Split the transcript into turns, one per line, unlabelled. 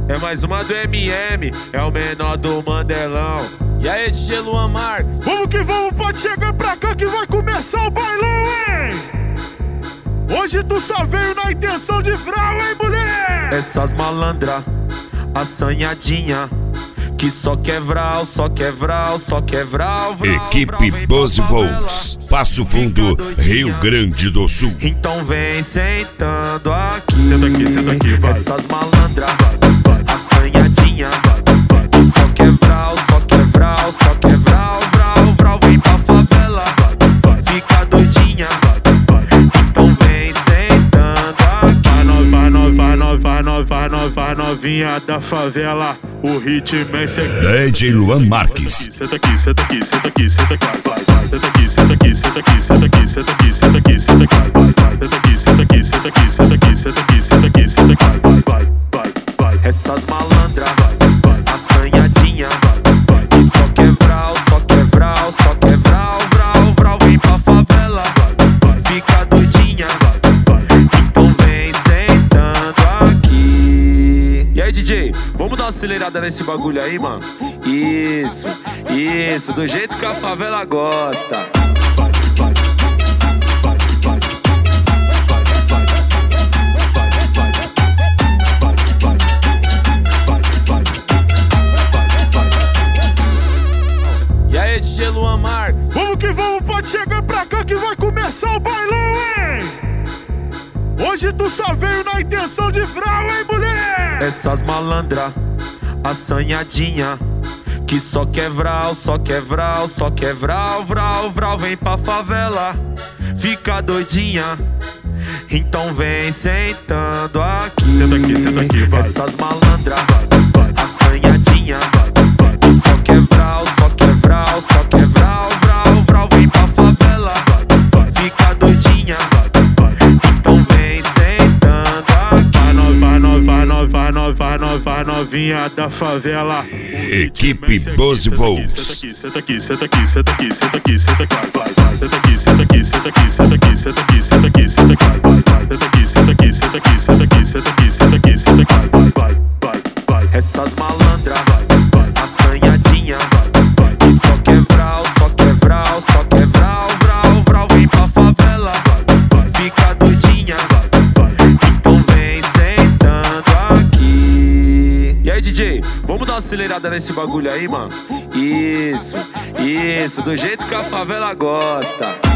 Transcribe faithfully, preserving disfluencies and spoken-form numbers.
É mais uma do M M, é o menor do Mandelão.
E aí, D J Luan Marques?
Vamos que vamos, pode chegar pra cá que vai começar o bailão, hein? Hoje tu só veio na intenção de vral, hein, mulher?
Essas malandra, assanhadinha, que só quer vral, só quer vral, só quer vral, vral.
Equipe Buzz Volts, Passo Fundo, Rio Grande do Sul.
Então vem sentando aqui.
Senta aqui, senta aqui, vai.
Essas malandra, assanhadinha, que só quer vral, só quer vral, só quer vral, vral, vral. Vem pra favela, fica doidinha. Então vem sentando aqui.
Vai nova, vai nova, vai nova, vai nova, vai novinha da favela. O ritmo é esse aqui.
D J Luan Marques.
Senta aqui, senta aqui, senta aqui, senta aqui, vai, vai. Senta aqui, senta aqui, senta aqui, senta aqui, senta aqui, senta aqui, senta aqui, vai, vai. Senta aqui, senta aqui, senta aqui, senta aqui, senta aqui, senta aqui, senta aqui, vai, vai, vai, vai.
Essas malandra, assanhadinha, que só quer vral, só quer vral, só quer vral, vral, vral. Vem pra favela, fica doidinha. Então vem sentando aqui. E aí, D J, vamos dar uma acelerada nesse bagulho aí, mano? Isso, isso, do jeito que a favela gosta.
E aí, D J Luan Marques?
Vamos que vamos, pode chegar pra cá que vai começar o bailão, hein? Hoje tu só veio na intenção de vral, hein, mulher?
Essas malandra, assanhadinha, que só quer vral, só quer vral, só quer vral, vral, vral. Vem pra favela, fica doidinha. Então vem sentando aqui.
Senta aqui, senta aqui, vai.
Essas malandra, assanhadinha, que só quer vral, só quer vral, só quer vral, vral, vral. Vem pra favela, fica doidinha. Então vem sentando aqui.
Vai nova, vai nova, vai nova, vai nova, vai nova, vai novinha da favela.
Equipe Buzz Volts.
Senta aqui, senta aqui, senta aqui, senta aqui, senta aqui, vai, vai. Senta aqui, senta aqui, senta aqui, senta aqui, senta aqui, senta aqui, senta aqui, vai, vai. Senta aqui, senta aqui, senta aqui, senta aqui, senta aqui, senta aqui, senta aqui, vai, vai, vai, vai.
Essas malandra, assanhadinha, que só quer vral, só quer vral, só quer vral, vral, vral. Vem pra favela, fica doidinha. Então vem sentando aqui. E aí, D J, vamos dar uma acelerada nesse bagulho aí, mano? Isso, isso, do jeito que a favela gosta.